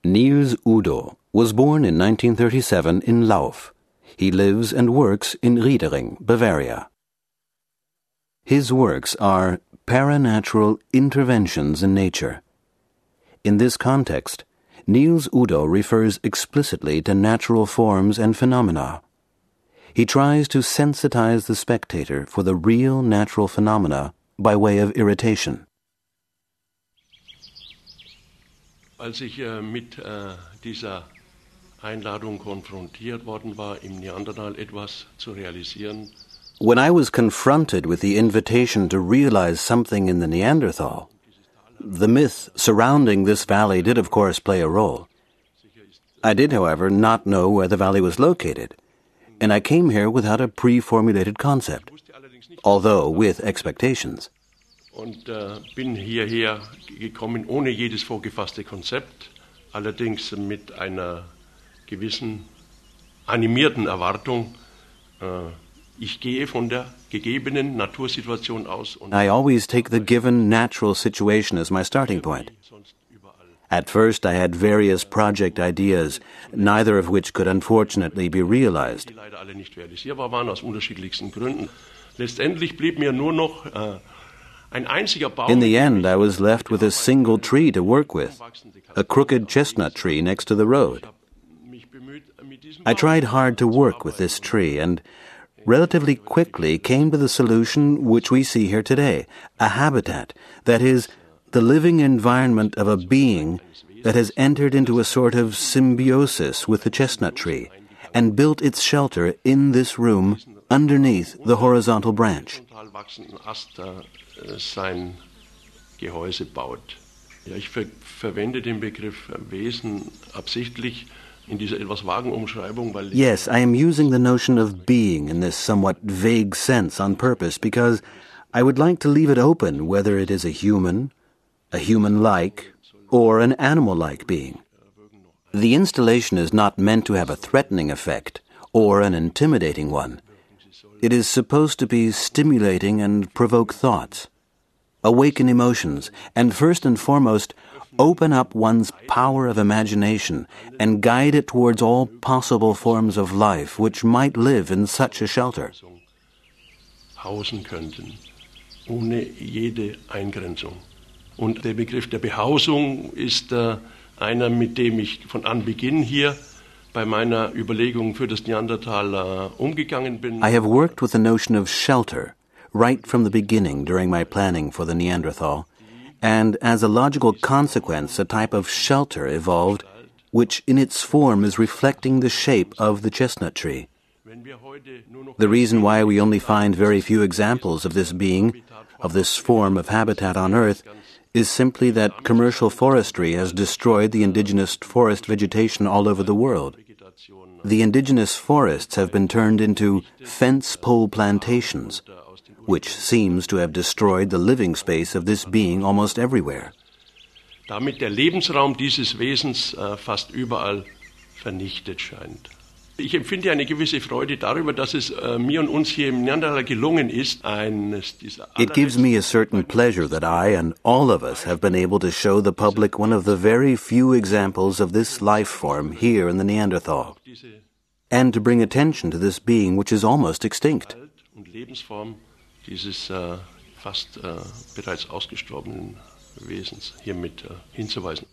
Niels Udo was born in 1937 in Lauf. He lives and works in Riedering, Bavaria. His works are paranatural interventions in nature. In this context, Niels Udo refers explicitly to natural forms and phenomena. He tries to sensitize the spectator for the real natural phenomena by way of irritation. Als ich mit dieser Einladung konfrontiert worden war, im Neandertal etwas zu realisieren. When I was confronted with the invitation to realize something in the Neanderthal, the myth surrounding this valley did of course play a role. I did, however, not know where the valley was located, and I came here without a pre-formulated concept, although with expectations. Und bin hierher gekommen ohne jedes vorgefasste Konzept, allerdings mit einer gewissen animierten Erwartung. Ich gehe von der gegebenen Natursituation aus. I always take the given natural situation as my starting point. At first I had various project ideas, neither of which could unfortunately be realized. Die leider alle nicht realisierbar waren, aus unterschiedlichsten Gründen. Letztendlich blieb mir nur noch In the end, I was left with a single tree to work with, a crooked chestnut tree next to the road. I tried hard to work with this tree and relatively quickly came to the solution which we see here today, a habitat, that is, the living environment of a being that has entered into a sort of symbiosis with the chestnut tree and built its shelter in this room underneath the horizontal branch. Sein Gehäuse baut. Ja, ich verwende den Begriff Wesen absichtlich in dieser etwas vagen Umschreibung, weil Yes, I am using the notion of being in this somewhat vague sense on purpose because I would like to leave it open whether it is a human-like, or an animal-like being. The installation is not meant to have a threatening effect or an intimidating one. It is supposed to be stimulating and provoke thoughts, awaken emotions, and first and foremost, open up one's power of imagination and guide it towards all possible forms of life which might live in such a shelter. Hausen könnten, ohne jede Eingrenzung. Und der Begriff der Behausung ist einer, mit dem ich von Anbeginn hier bei meiner Überlegung für das Neandertal umgegangen bin. I have worked with the notion of shelter right from the beginning during my planning for the Neanderthal, and as a logical consequence, a type of shelter evolved which in its form is reflecting the shape of the chestnut tree. The reason why we only find very few examples of this being, of this form of habitat on Earth, is simply that commercial forestry has destroyed the indigenous forest vegetation all over the world. The indigenous forests have been turned into fence pole plantations, which seems to have destroyed the living space of this being almost everywhere. Damit der Lebensraum dieses Wesens fast überall vernichtet scheint. Ich empfinde eine gewisse Freude darüber, dass es mir und uns hier im Neandertal gelungen ist, It gives me a certain pleasure that I and all of us have been able to show the public one of the very few examples of this life form here in the Neanderthal, and to bring attention to this being which is almost extinct. Und Lebensform dieses fast bereits ausgestorbenen Wesens hiermit hinzuweisen.